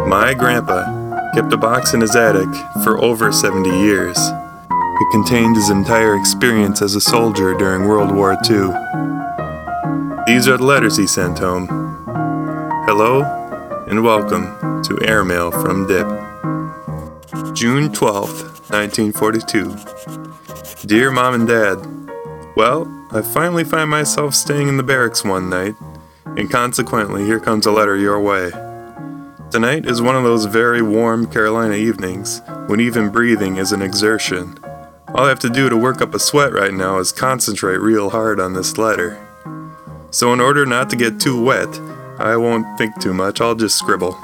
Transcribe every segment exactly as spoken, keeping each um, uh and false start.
My grandpa kept a box in his attic for over seventy years. It contained his entire experience as a soldier during World War Two. These are the letters he sent home. Hello and welcome to Airmail from Dip. June twelfth, nineteen forty-two. Dear Mom and Dad, well, I finally find myself staying in the barracks one night, and consequently here comes a letter your way. Tonight is one of those very warm Carolina evenings when even breathing is an exertion. All I have to do to work up a sweat right now is concentrate real hard on this letter. So in order not to get too wet, I won't think too much, I'll just scribble.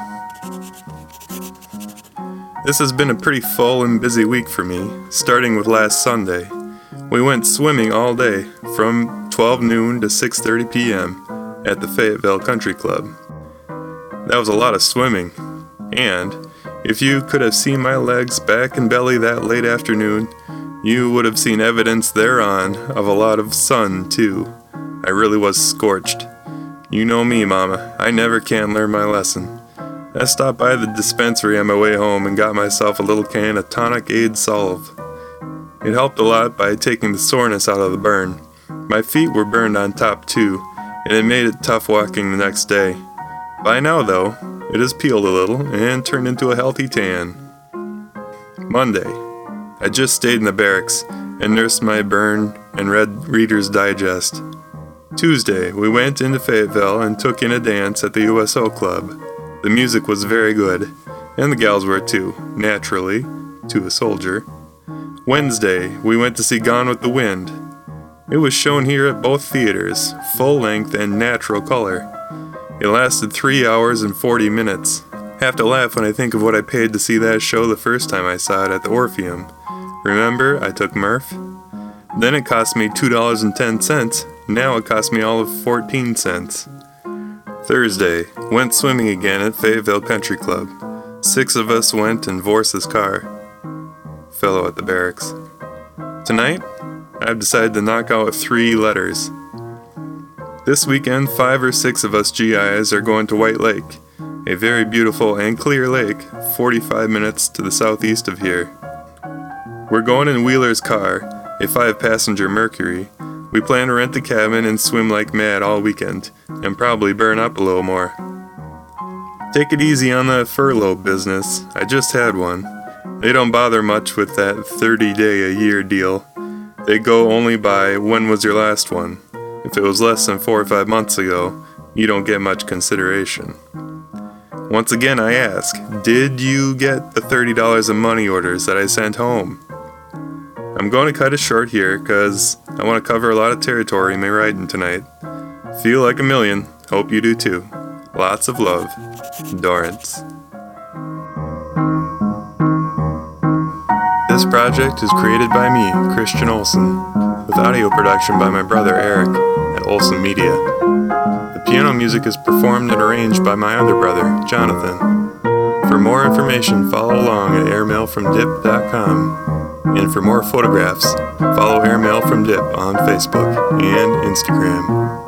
This has been a pretty full and busy week for me, starting with last Sunday. We went swimming all day, from twelve noon to six thirty p.m. at the Fayetteville Country Club. That was a lot of swimming, and if you could have seen my legs, back, and belly that late afternoon, you would have seen evidence thereon of a lot of sun, too. I really was scorched. You know me, Mama, I never can learn my lesson. I stopped by the dispensary on my way home and got myself a little can of Tonic Aid Solve. It helped a lot by taking the soreness out of the burn. My feet were burned on top, too, and it made it tough walking the next day. By now, though, it has peeled a little and turned into a healthy tan. Monday. I just stayed in the barracks and nursed my burn and read Reader's Digest. Tuesday, we went into Fayetteville and took in a dance at the U S O Club. The music was very good, and the gals were too, naturally, to a soldier. Wednesday, we went to see Gone with the Wind. It was shown here at both theaters, full length and natural color. It lasted three hours and forty minutes. Have to laugh when I think of what I paid to see that show the first time I saw it at the Orpheum. Remember, I took Murph? Then it cost me two dollars and ten cents. Now it cost me all of fourteen cents. Thursday, went swimming again at Fayetteville Country Club. Six of us went in Vorse's car. Fellow at the barracks. Tonight, I've decided to knock out three letters. This weekend, five or six of us G Is are going to White Lake, a very beautiful and clear lake, forty-five minutes to the southeast of here. We're going in Wheeler's car, a five-passenger Mercury. We plan to rent a cabin and swim like mad all weekend, and probably burn up a little more. Take it easy on the furlough business. I just had one. They don't bother much with that thirty-day-a-year deal. They go only by when was your last one. If it was less than four or five months ago, you don't get much consideration. Once again I ask, did you get the thirty dollars in money orders that I sent home? I'm going to cut it short here, cause I want to cover a lot of territory in my writing tonight. Feel like a million, hope you do too. Lots of love, Dorrance. This project is created by me, Christian Olsen, with audio production by my brother Eric at Olsen Media. The piano music is performed and arranged by my other brother, Jonathan. For more information, follow along at airmail from dip dot com. And for more photographs, follow Airmail from Dip on Facebook and Instagram.